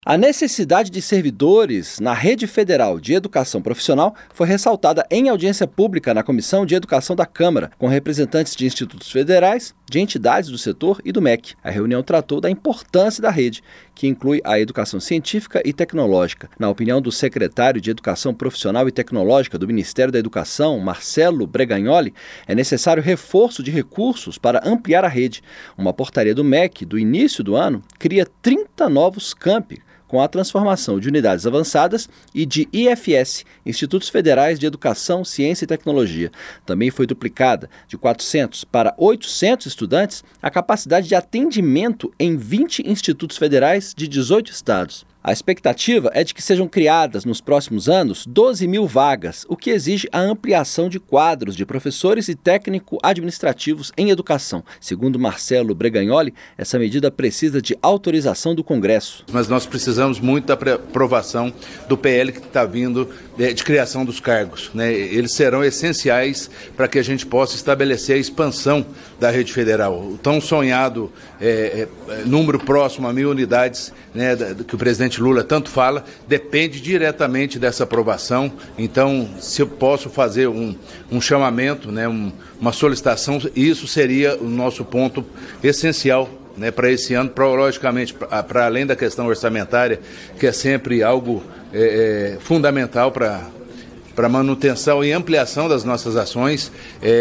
A necessidade de servidores na Rede Federal de Educação Profissional foi ressaltada em audiência pública na Comissão de Educação da Câmara, com representantes de institutos federais, de entidades do setor e do MEC. A reunião tratou da importância da rede, que inclui a educação científica e tecnológica. Na opinião do secretário de Educação Profissional e Tecnológica do Ministério da Educação, Marcelo Bregagnoli, é necessário reforço de recursos para ampliar a rede. Uma portaria do MEC do início do ano cria 30 novos campi, com a transformação de unidades avançadas e de IFS, Institutos Federais de Educação, Ciência e Tecnologia. Também foi duplicada de 400 para 800 estudantes a capacidade de atendimento em 20 institutos federais de 18 estados. A expectativa é de que sejam criadas nos próximos anos 12 mil vagas, o que exige a ampliação de quadros de professores e técnico-administrativos em educação. Segundo Marcelo Bregagnoli, essa medida precisa de autorização do Congresso. Mas nós precisamos muito da aprovação do PL que está vindo de criação dos cargos, né? Eles serão essenciais para que a gente possa estabelecer a expansão da rede federal. O tão sonhado número próximo a 1.000 unidades, né, que o presidente Lula tanto fala, depende diretamente dessa aprovação. Então, se eu posso fazer um chamamento, né, uma solicitação, isso seria o nosso ponto essencial, né, para esse ano, logicamente, para além da questão orçamentária, que é sempre algo fundamental para a manutenção e ampliação das nossas ações,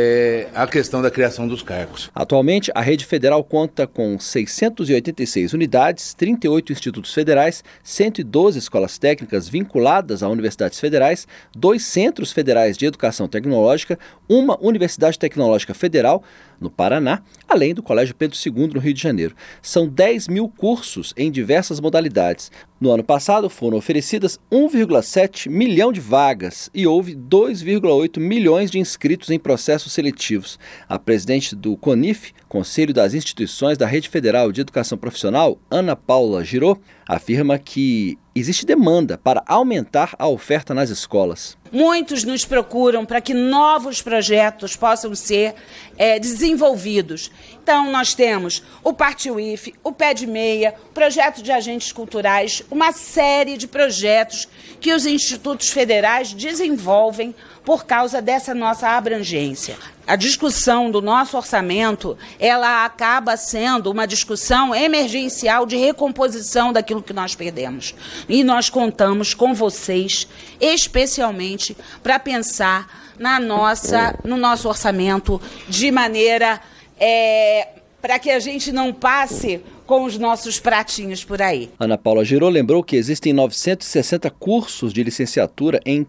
a questão da criação dos cargos. Atualmente, a rede federal conta com 686 unidades, 38 institutos federais, 112 escolas técnicas vinculadas a universidades federais, 2 centros federais de educação tecnológica, uma universidade tecnológica federal, no Paraná, além do Colégio Pedro II, no Rio de Janeiro. São 10 mil cursos em diversas modalidades. No ano passado, foram oferecidas 1,7 milhão de vagas e houve 2,8 milhões de inscritos em processos seletivos. A presidente do CONIF, Conselho das Instituições da Rede Federal de Educação Profissional, Ana Paula Girot, afirma que existe demanda para aumentar a oferta nas escolas. Muitos nos procuram para que novos projetos possam ser desenvolvidos. Então, nós temos o Parte-UIF, o Pé de Meia, o projeto de agentes culturais, uma série de projetos que os institutos federais desenvolvem por causa dessa nossa abrangência. A discussão do nosso orçamento, ela acaba sendo uma discussão emergencial de recomposição daquilo que nós perdemos. E nós contamos com vocês, especialmente, para pensar no nosso orçamento de maneira para que a gente não passe com os nossos pratinhos por aí. Ana Paula Girot lembrou que existem 960 cursos de licenciatura em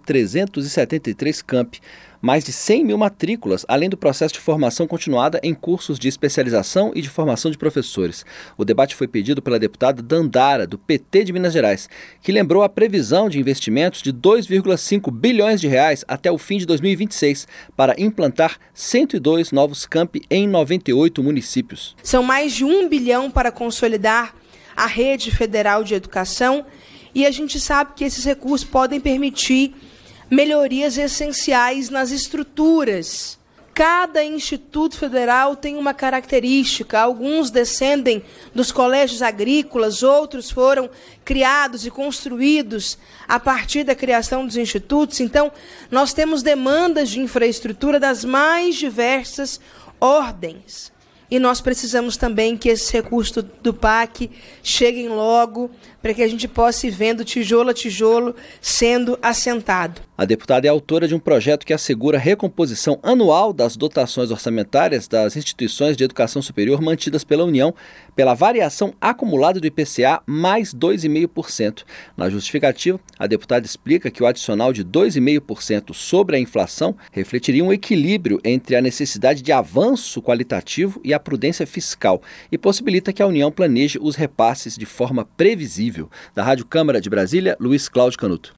373 campi, mais de 100 mil matrículas, além do processo de formação continuada em cursos de especialização e de formação de professores. O debate foi pedido pela deputada Dandara, do PT de Minas Gerais, que lembrou a previsão de investimentos de 2,5 bilhões de reais até o fim de 2026 para implantar 102 novos campi em 98 municípios. São mais de 1 bilhão para consolidar a rede federal de educação e a gente sabe que esses recursos podem permitir melhorias essenciais nas estruturas. Cada instituto federal tem uma característica, alguns descendem dos colégios agrícolas, outros foram criados e construídos a partir da criação dos institutos. Então, nós temos demandas de infraestrutura das mais diversas ordens. E nós precisamos também que esses recursos do PAC cheguem logo, para que a gente possa ir vendo tijolo a tijolo sendo assentado. A deputada é autora de um projeto que assegura a recomposição anual das dotações orçamentárias das instituições de educação superior mantidas pela União pela variação acumulada do IPCA mais 2,5%. Na justificativa, a deputada explica que o adicional de 2,5% sobre a inflação refletiria um equilíbrio entre a necessidade de avanço qualitativo e a prudência fiscal e possibilita que a União planeje os repasses de forma previsível. Da Rádio Câmara de Brasília, Luiz Cláudio Canuto.